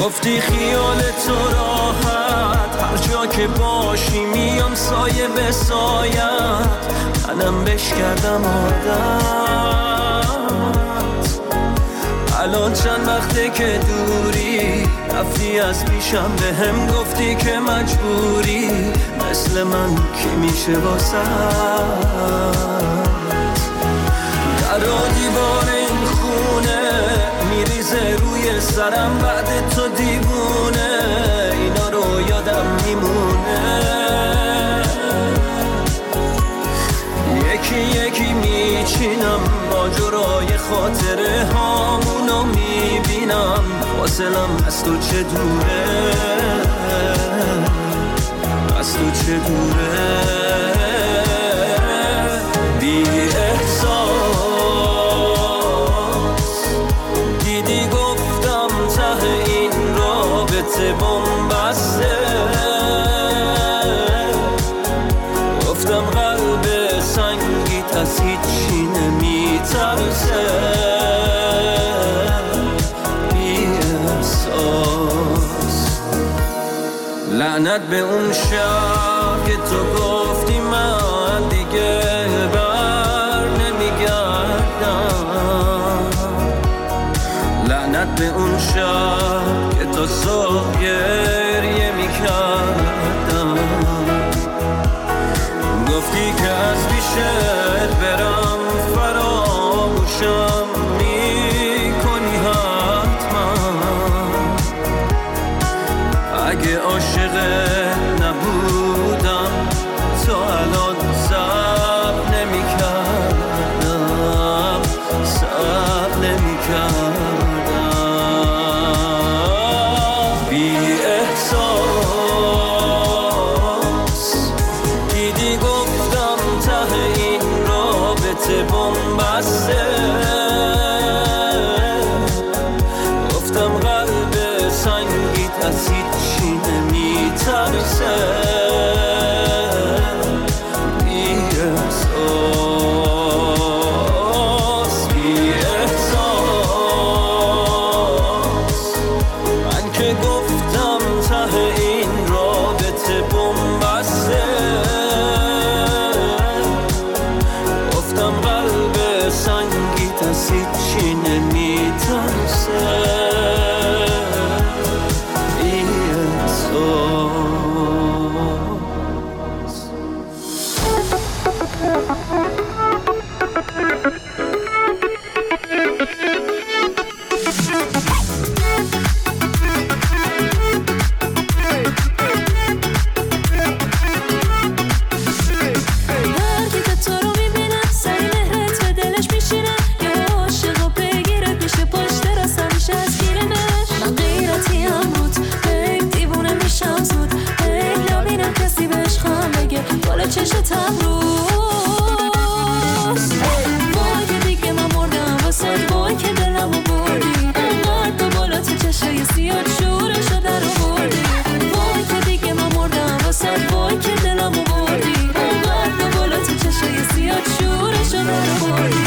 گفتی خیال تو راحت هر جا که باشی میام سایه به سایت منم بش کردم عادت الان چند وقته که دوری رفتی از پیشم به هم گفتی که مجبوری مثل من کی میشه واسه در و دیوار این خونه میریزه روی سرم بعد تو دیوونه اینا رو یادم میمونه یکی یکی میچینم ماجرای خاطره هامونو میبینم فاصلم از تو چه دوره از تو چه دوره بی احساس دیدی گفتم ته این رابطه بنبسته گفتم قلب سنگیت از هیچی نمیترسه بی احساس لعنت به اون شب که تو گفتی من دیگه بر نمیگردم لعنت به اون شب که تو صبح گریه میکردم گفتی که از پیشت برم فراموشم میکنی حتما اگه عاشقت نبودم تو الان صبر نمیکردم صبر نمیکردم بی احساس دیدی گفتم ته این رابطه بنبسته گفتم قلب سنگیت از هیچی نمیترسه بی احساس بی احساس من که گفتم ته این رابطه بنبسته گفتم قلب سنگیت از هیچی نمیترسه بی احساس چشتم روز وای که دیگه من مردم واسه وای که دلمو بردی انقدر تو بالا تو چشای سیاد شورشو در آوردی وای که دیگه من مردم واسه وای که دلمو بردی انقدر تو بالا تو چشای سیاد شورشو در آوردی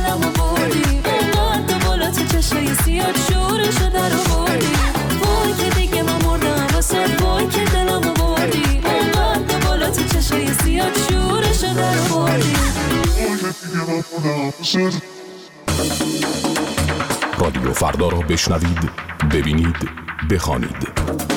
سیاد شورشو در آوردی وای که رادیو فردا را بشنوید، ببینید، بخوانید.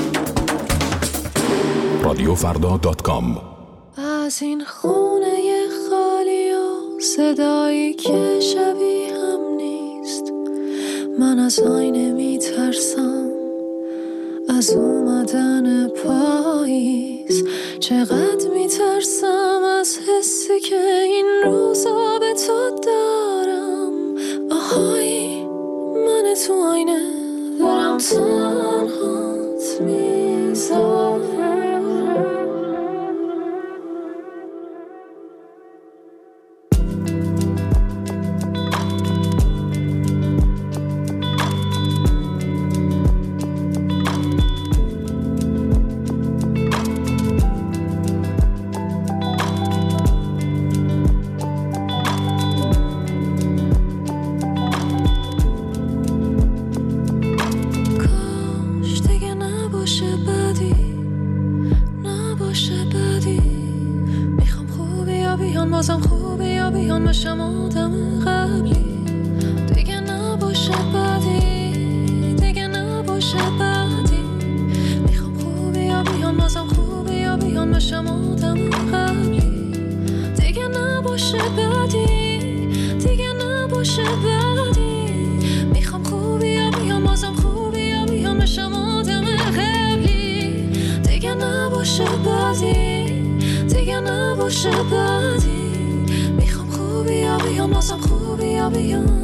رادیوفردا.com. از این خونه خالی و صدایی که شبیه هم نیست، من از آینه میترسم، از اومدن پاییز. چقدر میترسم از حسی که این روزا به تو دارم. آهای من تو آینه دارم تنهات میذارم. بازم خوبه یا بیان بشم آدم قبلی. دیگه نباشه بعدی، دیگه نباشه بعدی. میخوام خوبه یا بیان بازم خوبه یا بیان بشم آدم قبلی. دیگه نباشه بعدی، دیگه نباشه بعدی. میخوام خوبه یا بیان بازم خوبه یا بیان بشم آدم قبلی. دیگه نباشه بعدی، دیگه نباشه بعدی. میخوام خوبی یا بیان بازم خوبی یا بیان.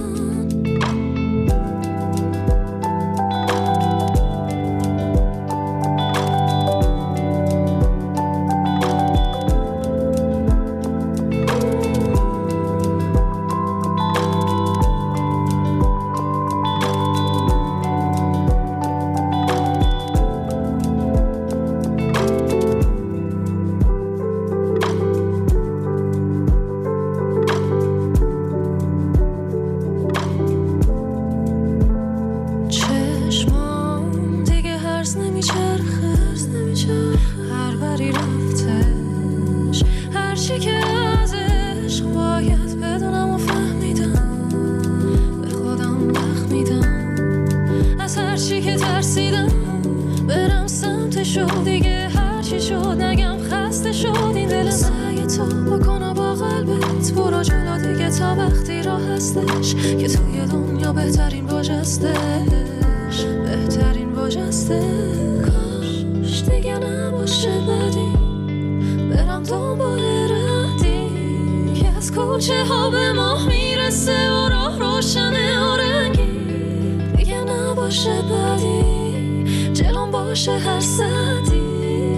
که توی دنیا بهترین واژه‌ستش، بهترین واژه‌ستش. کاش دیگه نباشه بدی، برم دنبال ردی که از کوچه ها به ماه میرسه و راه روشنه و رنگی. دیگه نباشه بدی، جلوم باشه هر سدی.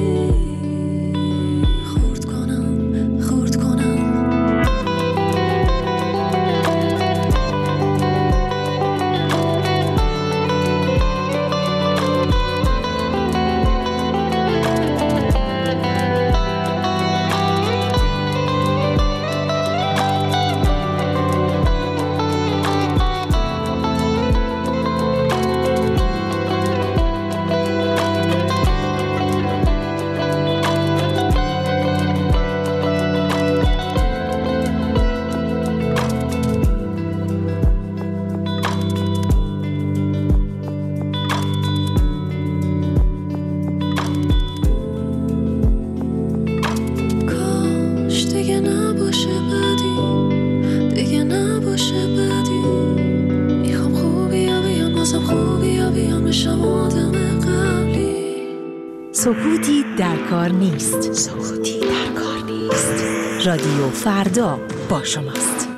سکوتی در کار نیست. سکوتی در کار نیست. رادیو فردا با شماست.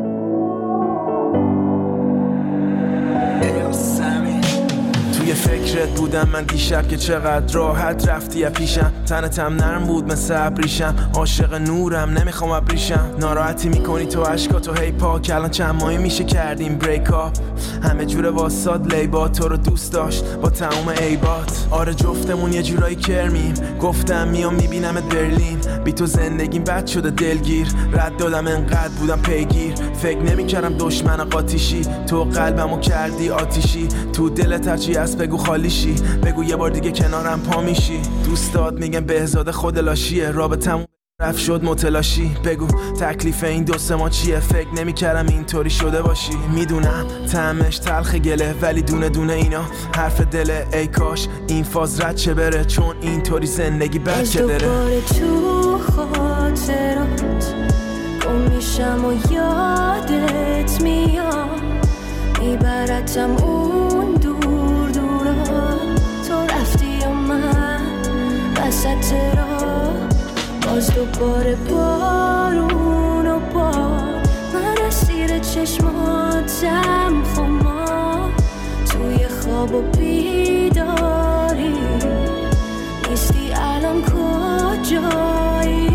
توی فکر فکرت بودم من دیشب که چقدر راحت رفتی از پیشم. تنتم نرم بود مثل ابریشم، عاشق نورم نمیخوام ابریشم. ناراحتی میکنی تو عشقاتو هی پاک، الان چند ماهی میشه کردیم بریک اپ. همه جوره واساد لیبا، تو رو دوست داشت با تمام عیبات. آره جفتمون یه جورایی کرمیم، گفتم میام میبینمت برلین. بی تو زندگیم بد شده دلگیر، رد دادم انقدر بودم پیگیر. فکر نمیکردم دشمن قاطیشی، تو قلبمو کردی آتیشی. تو دلت هرچی هست بگو خالیشی، بگو یه بار دیگه کنارم پا میشی. دوستات میگن بهزاد خود لاشیه، رابطمون رفت شد متلاشی. بگو تکلیف این دو سه ما چیه، فکر نمیکردم اینطوری شده باشی. میدونم طعمش تلخ گله، ولی دونه دونه اینا حرف دله. ای کاش این فاز رد چه بره، چون اینطوری زندگی بد که داره. دوباره تو خاطرات گم میشم و یادت میاد، میبرتم اون دور دورا. تو رفتی و من وسط راه، باز دوباره بارون و باد. من اسیر چشماتم خمار، توی خواب و بیداری. نیستی الان کجایی؟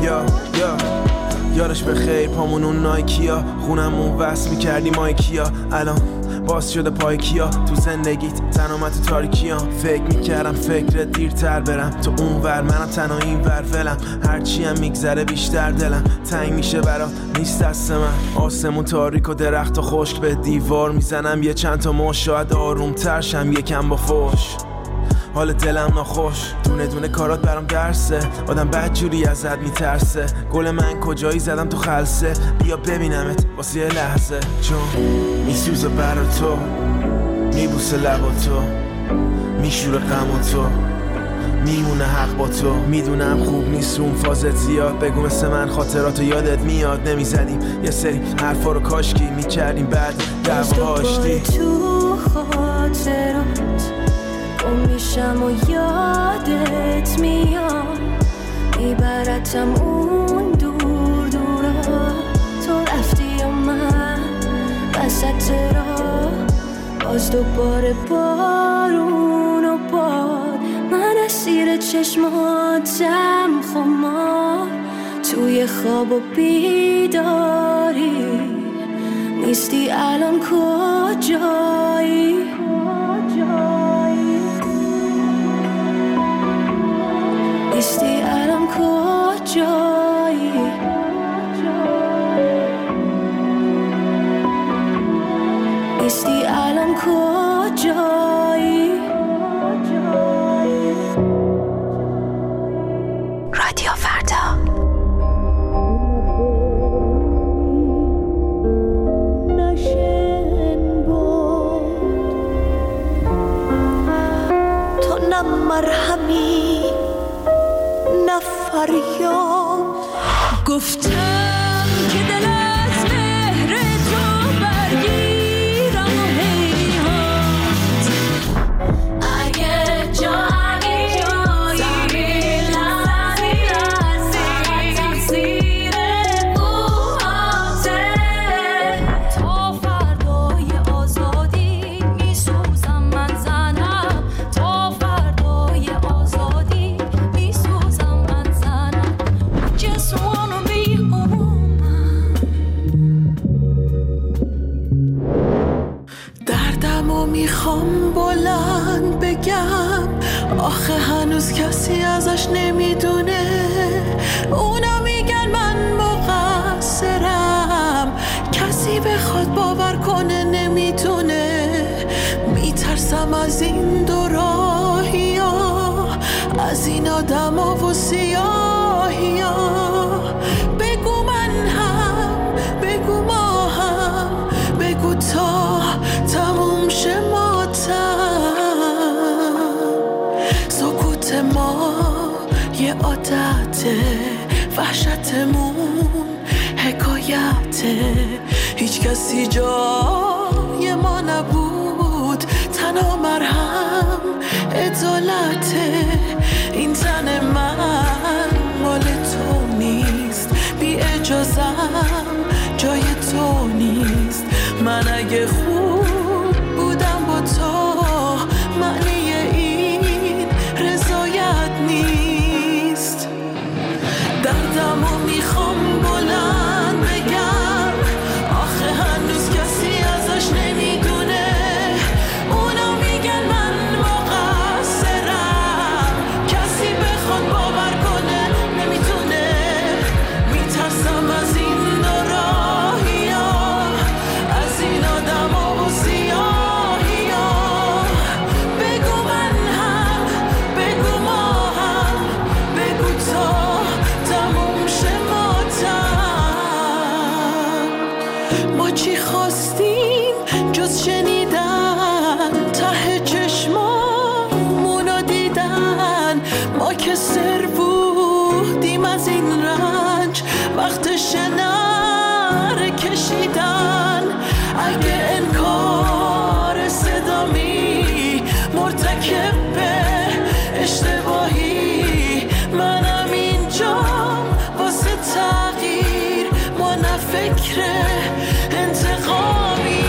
یارش به خیر پامون اون نایکیا، خونمون وصل میکردی مایکیا. الان باز شده پای کیا، تو زندگیت تنها تو تاریکیام. فکر میکردم فکرت دیرتر برم، تو اون ور منم تنها این ور ولم. هرچی هم میگذره بیشتر دلم تنگ میشه برات، نیست دست من. آسمون تاریک و درخت و خشک، به دیوار میزنم یه چند تا مش. شاید آروم ترشم یکم با فوش، حال دلم ناخوش. دونه دونه کارات برام درسه، آدم بد جوری ازت میترسه. گل من کجایی زدم تو خلسه، بیا ببینمت واسه یه لحظه. چون میسوزه برا تو، میبوسه لبا تو، میشوره غم تو، میمونه حق با تو. میدونم خوب نیست اون فازت زیاد، بگو مثل من خاطراتو یادت میاد. نمیزدیم یه سری حرفا رو کاشکی میکردیم، بعد دعوا آشتی. تو خاطرات گم میشم و یادت میاد، میبرتم اون دور دورا. تو رفتی و من وسط راه، باز دوباره بارون و باد. من اسیر چشماتم خمار، توی خواب و بیداری. نیستی الان کجایی؟ نیستی الان کجایی؟ نیستی الان کجایی؟ رادیو فردا. نشن بود تو، نه مرهمی نه فریاد. گفتم که دل از مهر تو برگیرم و هیهات. اگه جایی تقصیر موهاته. تا فردای آزادی میسوزم من زنم، تا فردای آزادی میسوزم من زنم. Just wanna be a woman. دردمو میخوام بلند بگم، آخه هنوز کسی ازش نمیدونه. اونا میگن من مقصرم، کسی بخواد باور کنه نمیتونه. میترسم از این دو راهی ها، از این آدم ها و سیاهی ها. بگو من هم، بگو ما هم، بگو تا تموم شه ماتم. سکوت ما یه عادته، وحشتمون حکایته. هیچ کسی جای ما نبود، تنها مرهم عدالته. این تن من مال تو نیست، بی اجازم جای تو نیست. من اگه خوب بودم با تو، معنی ما چی خواستیم جز شنیدن، ته چشمامونو دیدن. ما که سر بودیم از این رنج، وقتش نره کشیدن. اگه انکار صدامی مرتکب به اشتباهی، منم اینجام واسه تغییر، ما نه فکر انتقامی.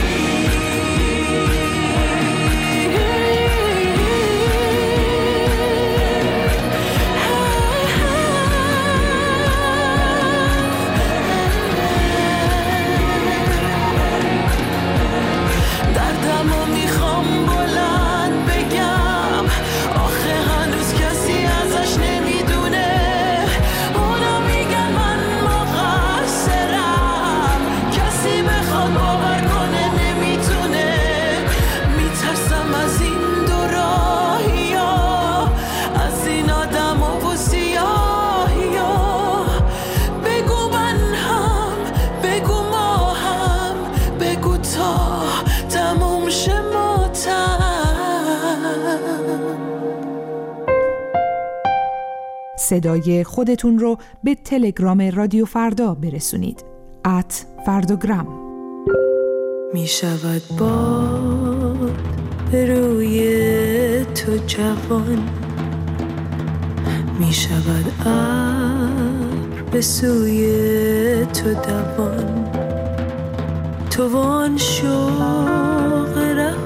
دردمو میخوام بلند بگم، آخه هنوز کسی ازش نمیدونه. اونا میگن من مقصرم، کسی بخواد باور کنه نمیتونه. میترسم از این دو راهیا، از این آدم و سیاهیا. بگو من هم، بگو ما هم، بگو تا تموم شه ماتم. صدای خودتون رو به تلگرام رادیو فردا برسونید. @فرداگرام. می شود باد روی تو جوان، می شود ابر به سوی تو دوان. تو وان شوق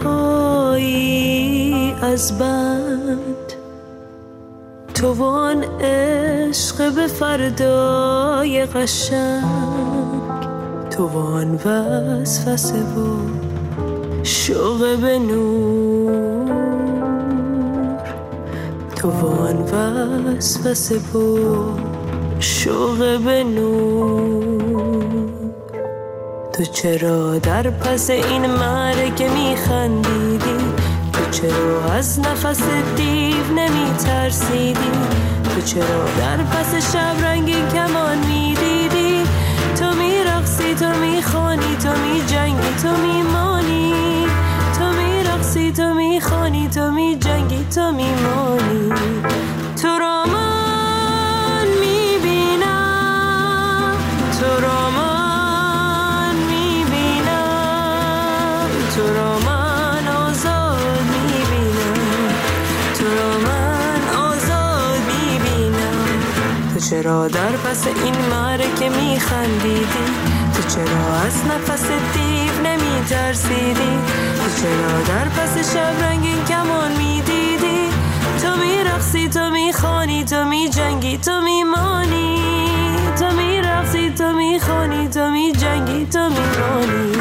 رهایی از بند، تو وان عشق به فردای قشنگ. تو وان وسوسه و شوق به نور، تو وان وسوسه و شوق به نور. تو چرا در پس این مرگ میخندیدی؟ تو چرا از نفس دیو نمیترسیدی؟ تو چرا در پس شب رنگین کمان میدیدی؟ تو میرقصی، تو میخوانی، تو میجنگی، تو میمانی. تو میرقصی، تو میخوانی، تو میجنگی، تو میمانی. تو را من میبینم، تو را من میبینم، تو را من آزاد میبینم، تو را من آزاد میبینم. تو چرا در پس این مرگ میخندیدی؟ تو چرا از نفس دیو نمیترسیدی؟ تو چرا در پس شب رنگین کمان میدیدی؟ تو میرقصی، تو میخوانی، تو میجنگی، تو میمانی. تو میرقصی، تو میخوانی، تو میجنگی، تو میمانی.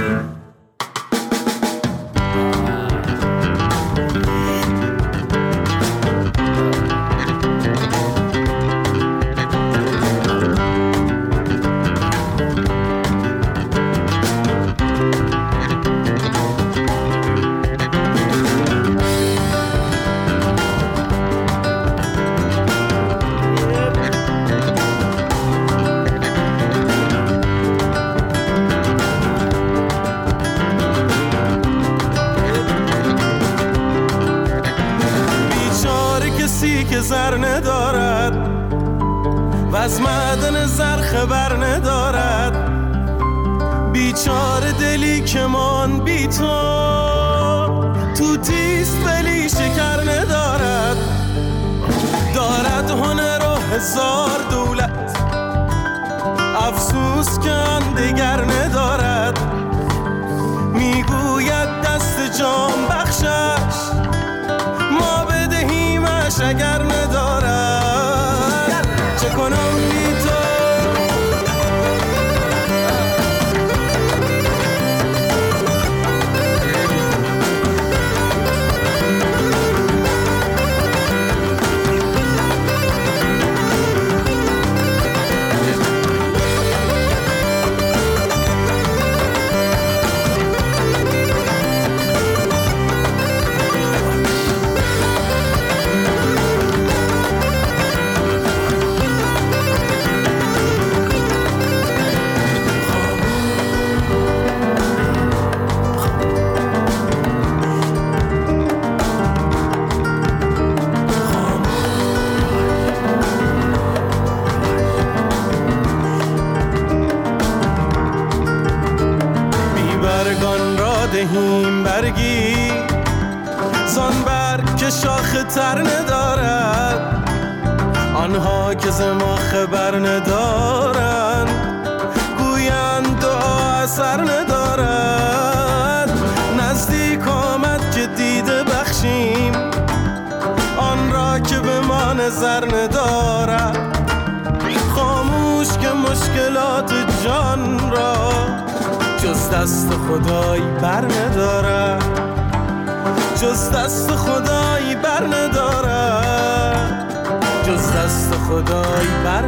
که زر ندارد و از معدن زر خبر ندارد. بیچاره دلی که من بی تو تیست ولی شکر ندارد. دارد هنر و هزار دولت، افسوس که آن دگر ندارد. میگوید دست جان بخشش، ما بدهیمش اگر ندارد. چه کنم بی تو؟ ندهیم برگی زان برگ که شاخ تر ندارد، آنها که ز ما خبر ندارند گویند دعا اثر ندارد. نزدیک آمد که دیده بخشیم آن را که به ما نظر ندارد. خاموش که مشکلات جان را جز دست خدای بر ندارد، جز دست خدای بر ندارد، جز دست خدای بر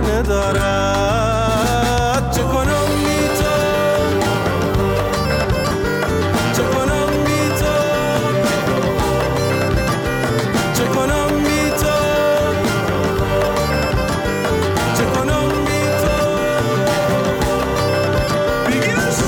ندارد. چه کنم بی تو، چه کنم بی تو، چه کنم بی تو، چه کنم بی تو. بگیرش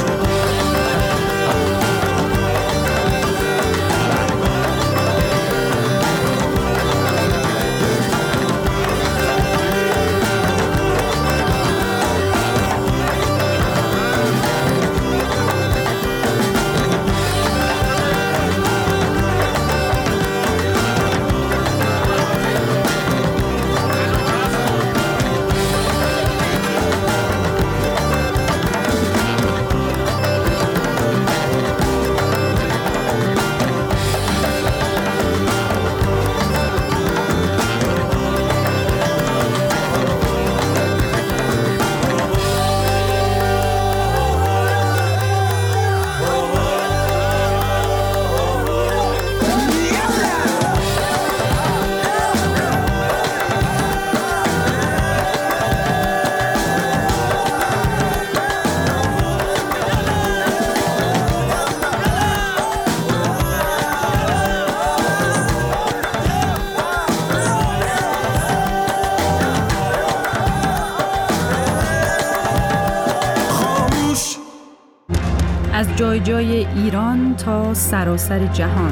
از جای جای ایران تا سراسر جهان.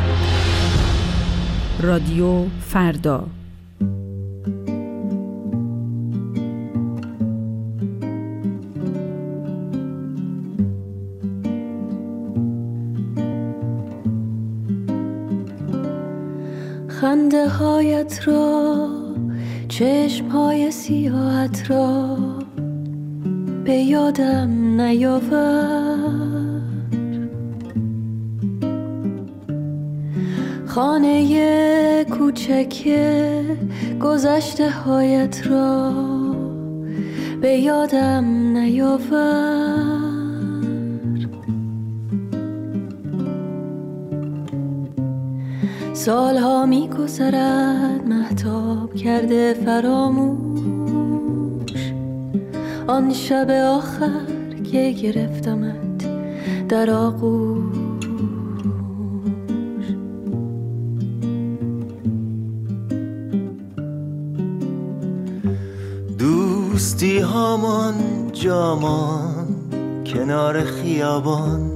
رادیو فردا. خنده هایت را، چشم های سیاهت را به یادم نیاور. خانه کوچک گذشته هایت را به یادم نیاور. سالها می گذرد مهتاب کرده فراموش آن شب آخر که گرفتمت در آغوش. دوستی هامان جامان کنار خیابان،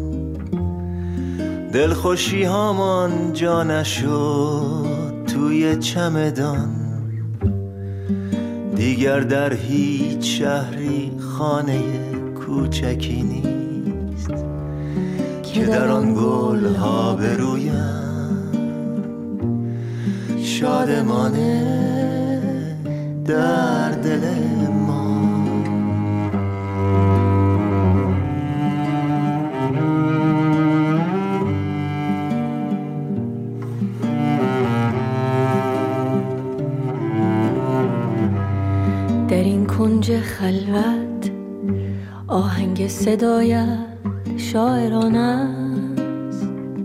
دلخوشی هامان جا نشد توی چمدان. دیگر در هیچ شهری خانه کوچکی نیست که در آن گل ها برویم شادمانه در دل ما. در این کنج خلوت آهنگ صدایت شاعرانه است،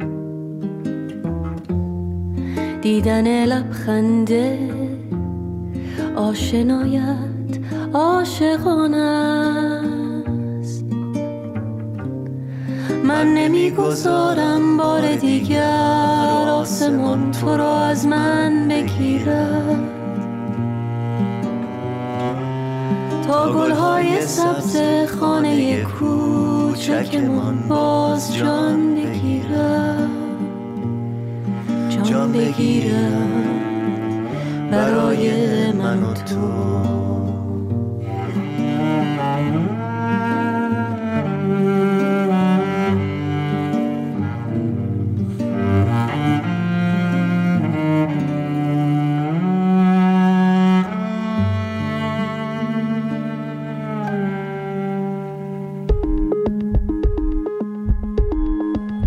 دیدن لبخنده آشنایت عاشقانه است. من نمیگذارم بار دیگر آسمان تو را از من بگیرد، تا گلهای سبز خانه کوچکمان باز جان بگیرد، جان بگیرد برای من و تو.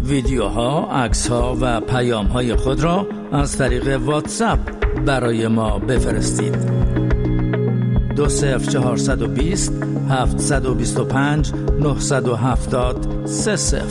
ویدیوها، عکس‌ها و پیام‌های خود را از طریق واتساپ برای ما بفرستید. 20420 725 970 30.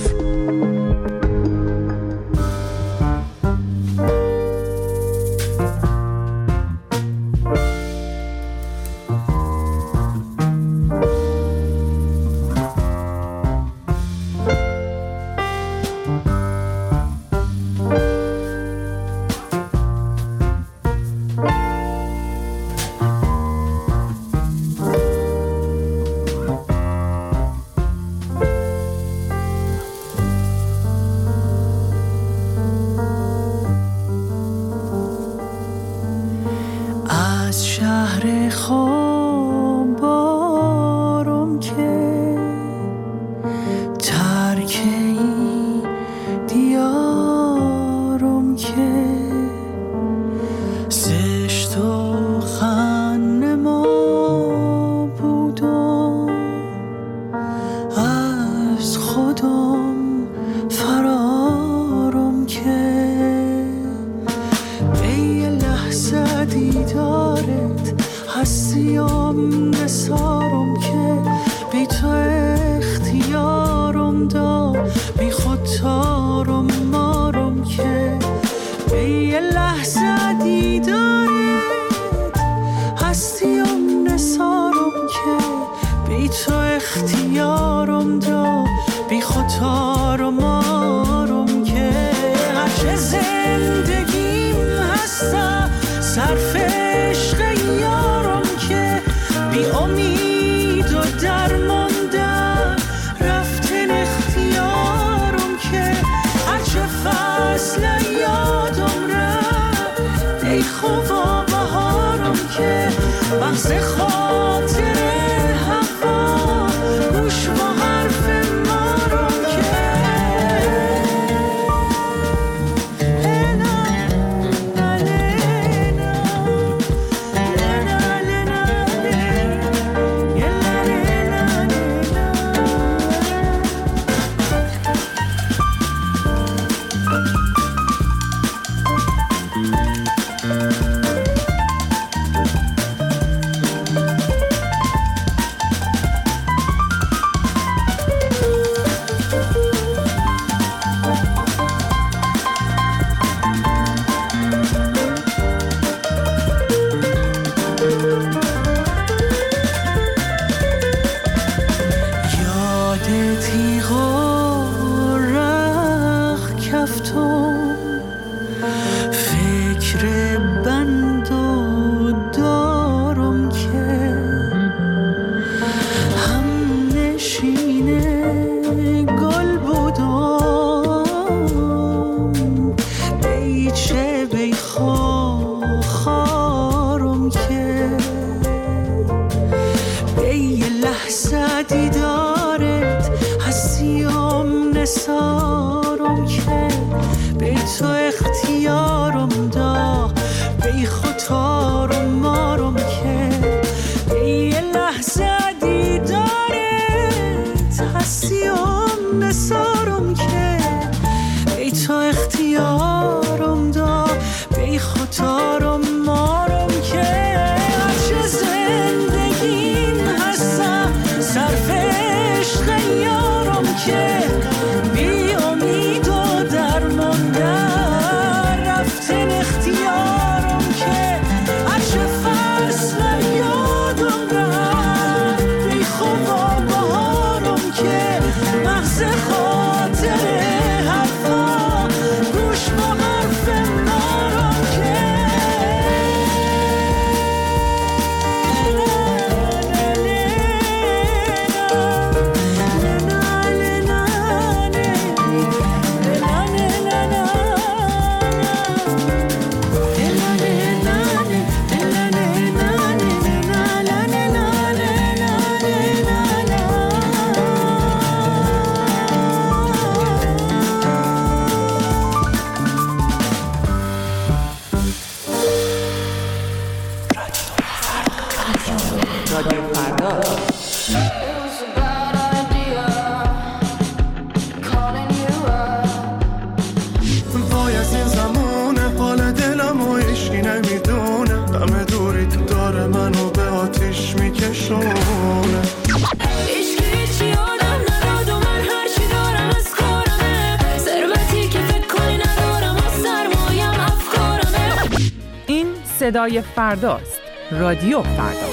صدای فرداست. رادیو فردا.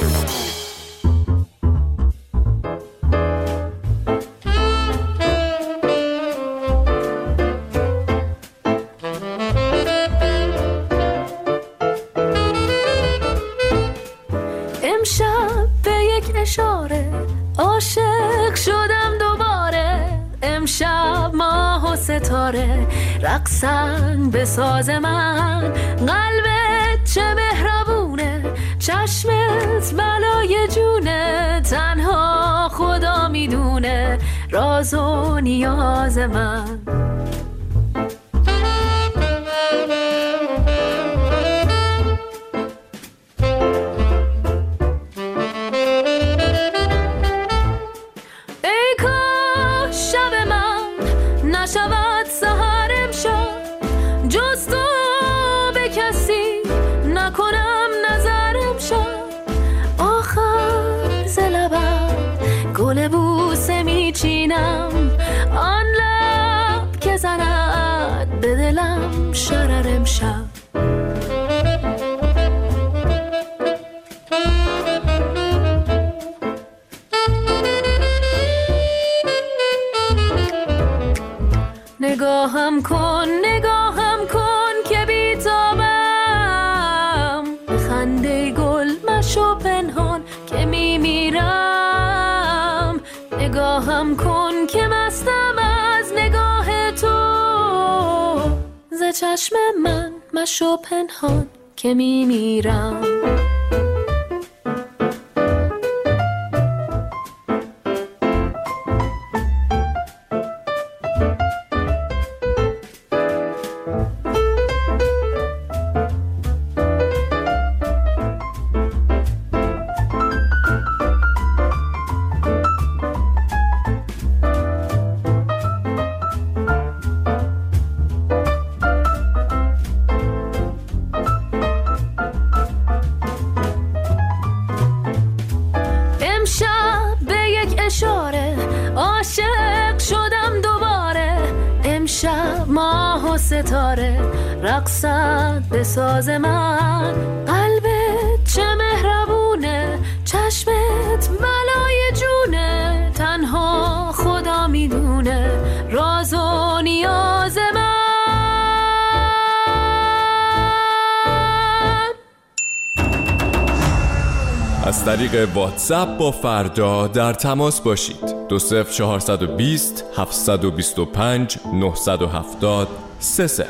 امشب به یک اشاره عاشق شدم دوباره. امشب ماه و ستاره رقصن به ساز من. قلبت چه مهربونه، چشمت بلای جونه. تنها خدا میدونه راز و نیاز من. نشود سحر امشب جز تو به کسی نکنم نظر امشب. آخر ز لبم گل بوسه میچینم، آن لب که زند به دلم شرر امشب. نگاهم کن که بیتابم. خنده گل مشو پنهان که میمیرم. نگاهم کن که مستم از نگاه تو. ز چشم من مشو پنهان که میمیرم. عاشق شدم دوباره. امشب ماه و ستاره رقصن به ساز من. قلبت چه مهربونه، چشمت بلای جونه. تنها خدا میدونه راز و نیاز من. از طریق واتساپ با فردا در تماس باشید. 20420 725 970 30.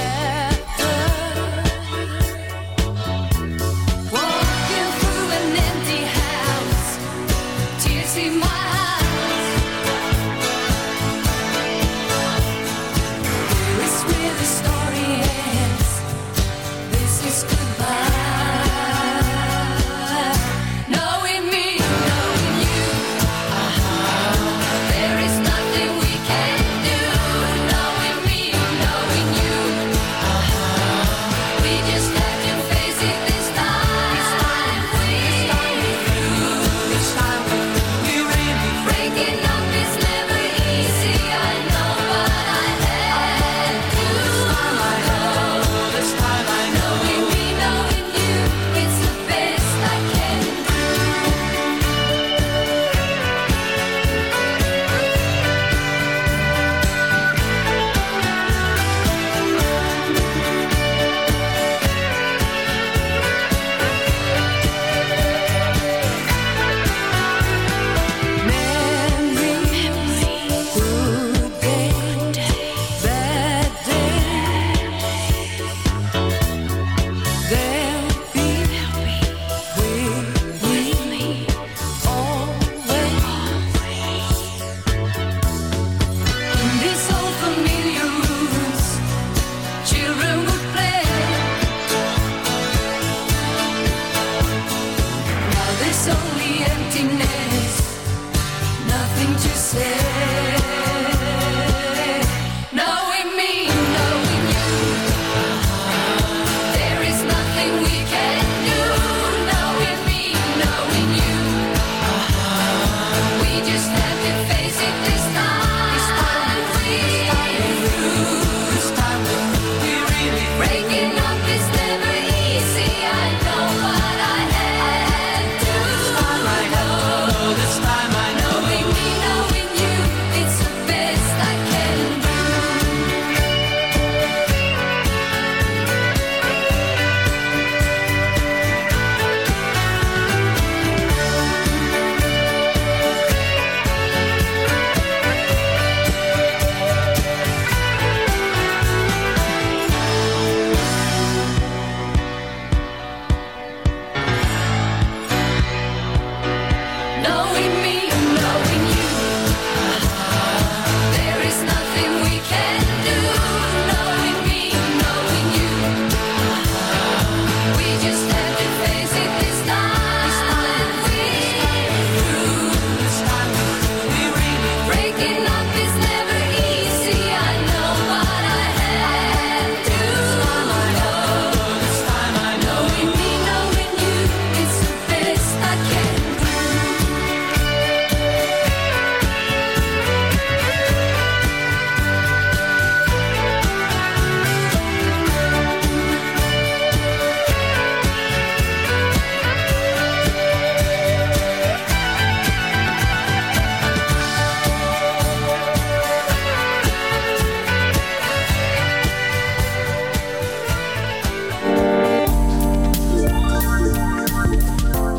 Walking through an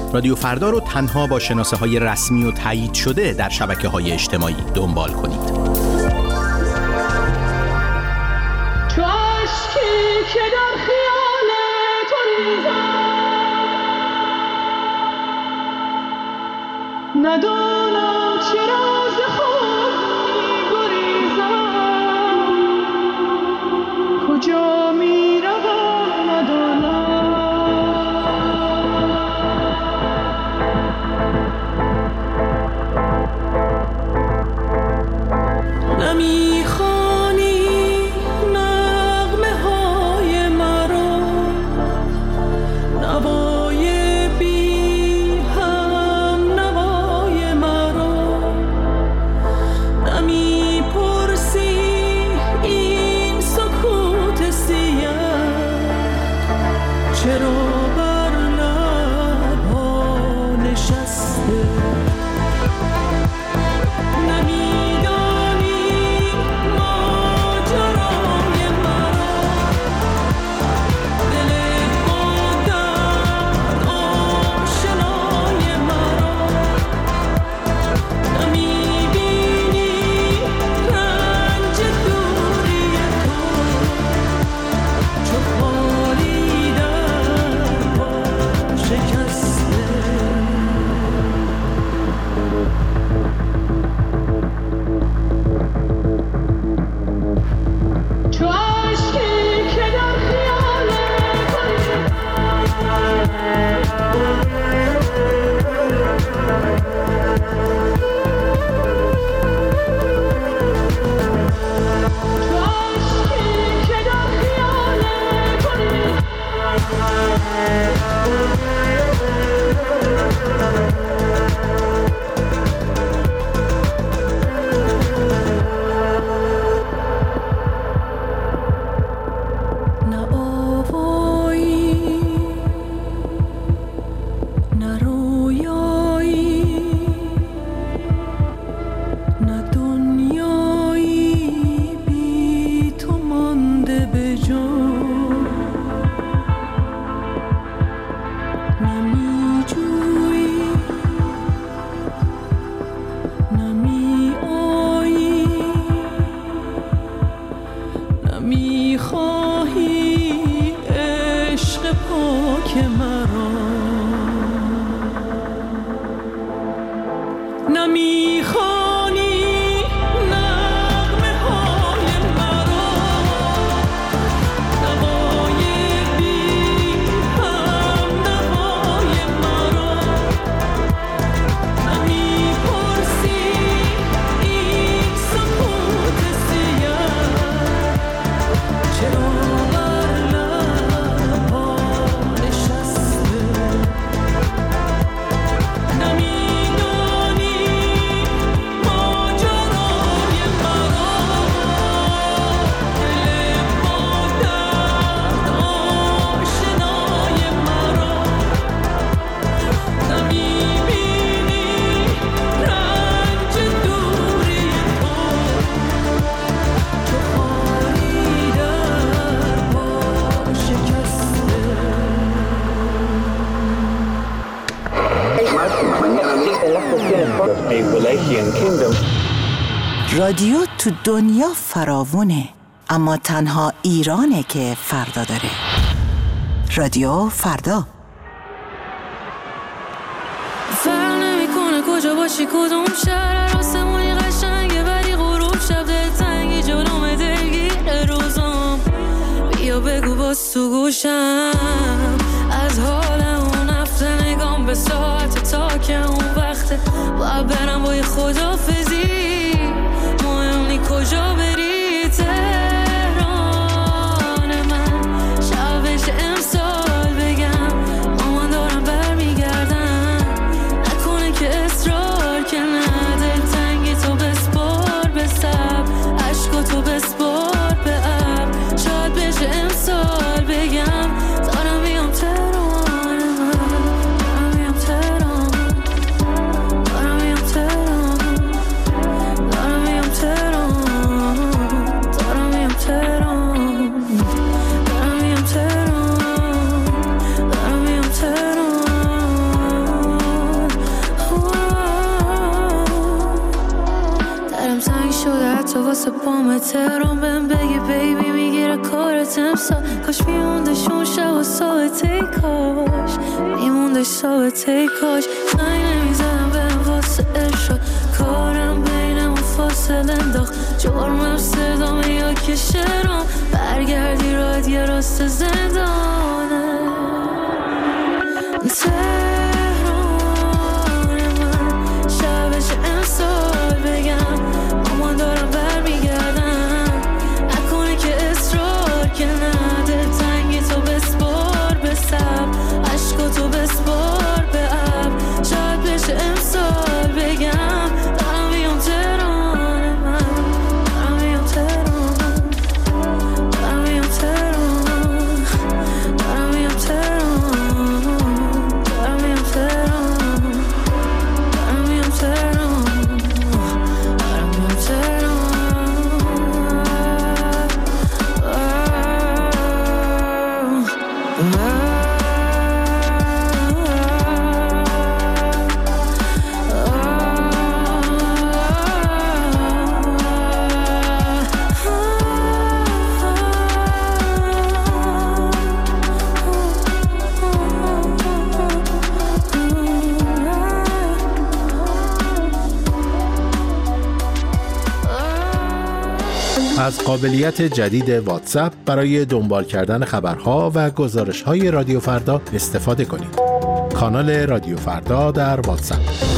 رادیو فردا رو تنها با شناسه‌های رسمی و تایید شده در شبکه‌های اجتماعی دنبال کنید. چو اشکی که در خیال تو ریزم، ندانم چرا ز خود می‌گریزم، کجا می‌روم ندانم. نمی‌خوانی نغمه‌های مرا، نوای بی هم نوای مرا، نمی‌پرسی این سکوت سیه چرا بر لب‌ها نشسته. رادیو تو دنیا فراوونه، اما تنها ایرانه که فردا داره. رادیو فردا. فرق نمی‌کنه کجا باشی کدوم شهر، آسمونی قشنگه ولی غروب شب دلتنگی جلوم دلگیر روزم. بیا بگو باز تو گوشم از حال اون هفته، نگام به ساعت تا که اون وقته باید برم با یه خدافزی. مهم نی کجا بری، تهران من شبش امسال بگم مامان دارم برمیگردم، نکنه که اصرار که نه، دلتنگی تو بسپار به سب، عشقا تو بسپار به اب، شاید بشه امسال بگم دارم بیام تهران من، دارم بیام تهران، دارم بیام تهران. تمام تهران بهم بگی بیبی میگیره کارت امسال. کاش میموندش اون شب و ثابته کاش میموندش ثابته کاش. زنگ نمیزنم بهم واسه ارشاد کارم بینمون فاصله انداخت. جرمم صدامه یا که شرام برگردی راحت یه راست زندانه. تهران من شبش امسال بگم مامان دارم برمیگردم نکنه که اصرار که نده تنگی تو بسپار به سب عشقاتو بسپار به اب شاید بشه امسال بگم دارم بیام تهران من دارم بیام تهران دارم بیام تهران دارم بیام تهران دارم بیام تهران دارم بیام تهران دارم بیام تهران. از قابلیت جدید واتساپ برای دنبال کردن خبرها و گزارش‌های رادیو فردا استفاده کنید. کانال رادیو فردا در واتساپ.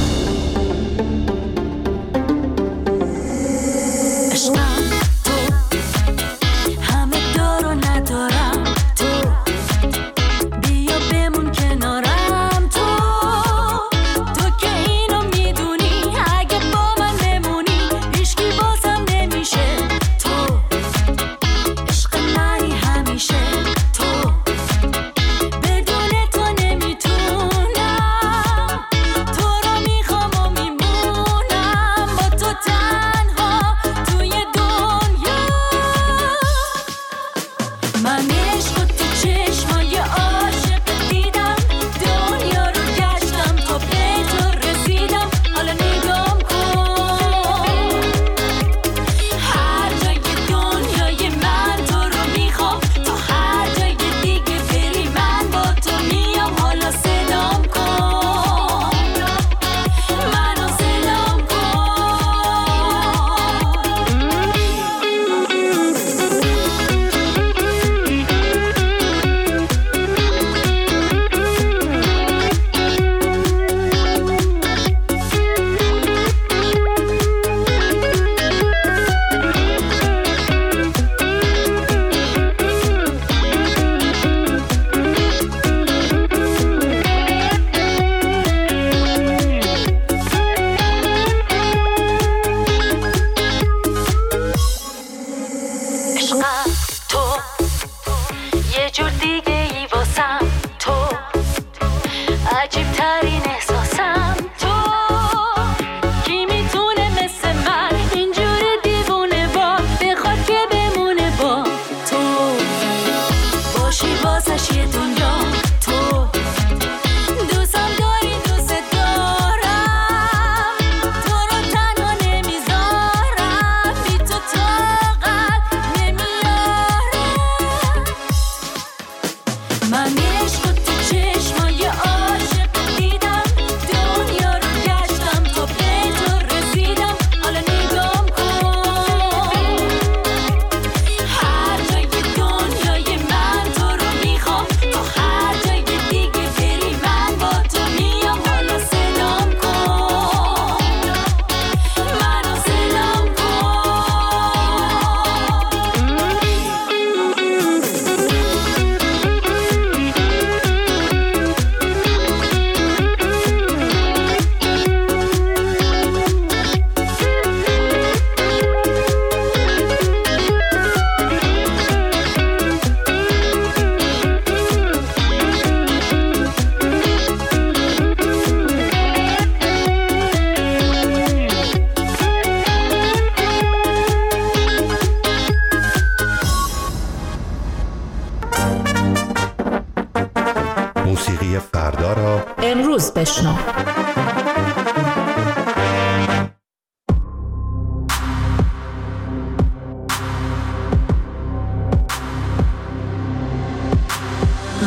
موسیقی فردا را امروز بشنو.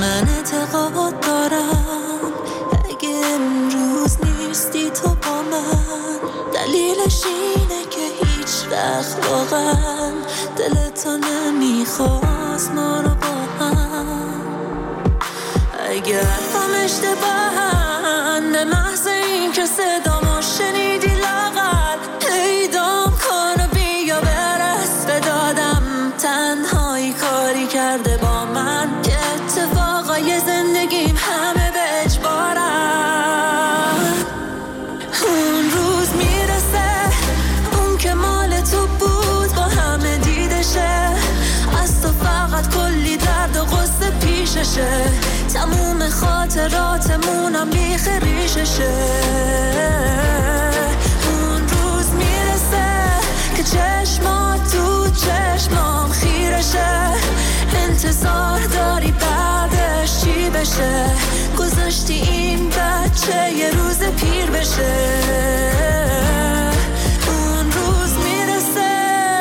من اعتقاد دارم اگه امروز نیستی تو با من، دلیلش اینه که هیچ وقت واقعا دلتو نمیخواست ما رو با هم. اگر هم اشتباهن به محض این که صدامو شنیدی لاغر پیدام کن و بیا برس به دادم. تنهایی کاری کرده با من که اتفاقای زندگیم همه به اجبارن. اون روز میرسه اون که مال تو بود با همه دیدشه، از تو فقط کلی درد و غصه پیششه، تموم خاطراتمونم بیخ ریششه. اون روز میرسه که چشمات تو چشمام خیرشه، انتظار داری بعدش چی بشه، گذاشتی این بچه یه روز پیر بشه. اون روز میرسه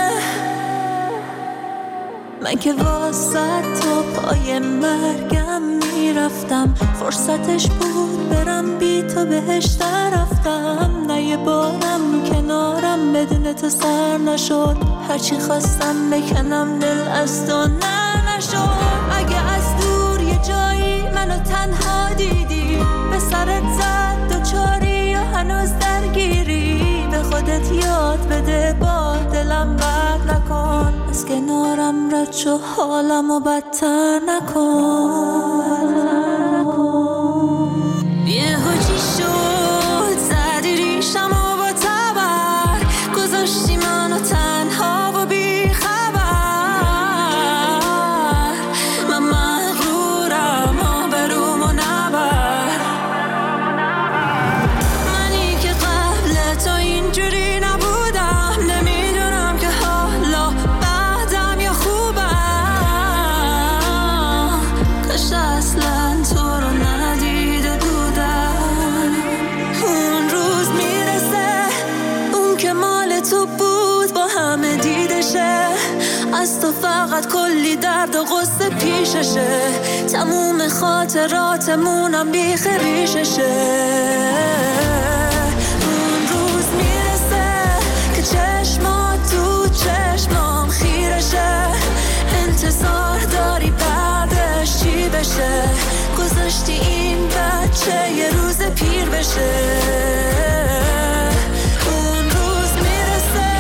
من که واسه تو پای مرگم میرفتم، فرصتش بود برم بی تو بهش رفتم. نه یه بارم کنارم بدون تو سر نشد، هرچی خواستم بکنم دل از تو نشد. اگه از دور یه جایی منو تنها دیدی، به سرت زد دوچاری یا هنوز درگیری، به خودت یاد بده با دلم بد نکن، از کنارم رد شو حالمو بدتر نکن. یه هوچی شد زدی ریشمو با تبر، گذاشتی منو تنها و بی خبر. من مغرورم آبرومو نبر، منی که قبل تو اینجوری نبودم، نمیدونم که حالا بعدم یا خوبم. کاش اصلا تو رو ندیده بودم. اون روز میرسه اون که مال تو بود با همه دیدشه، از تو فقط کلی درد و غصه پیششه، تموم خاطراتمونم بیخ ریششه. اون روز میرسه که چشمات تو چشمام خیرشه، انتظار داری بعدش چی بشه، گذاشتی این بچه یه روز پیر بشه. اون روز میرسه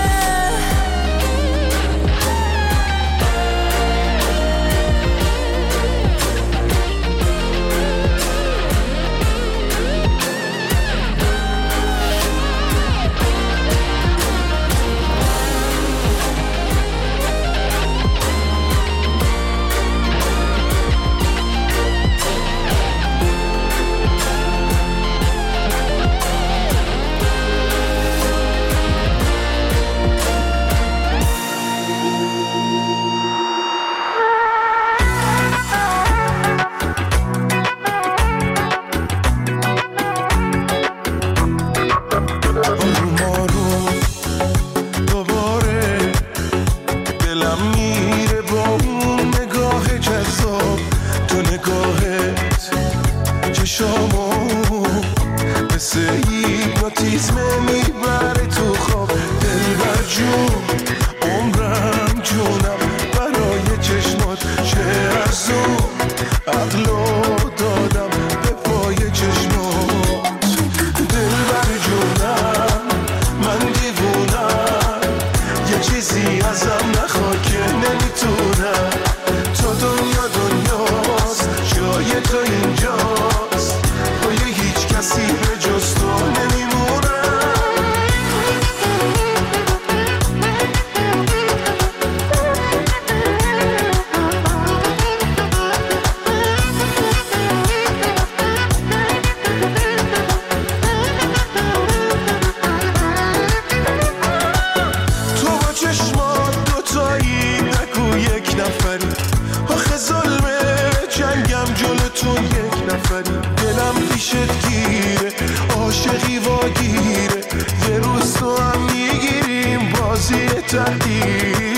دلم پیشت گیره عاشقی واگیره یه روز تو هم میگیریم بازی تقدیر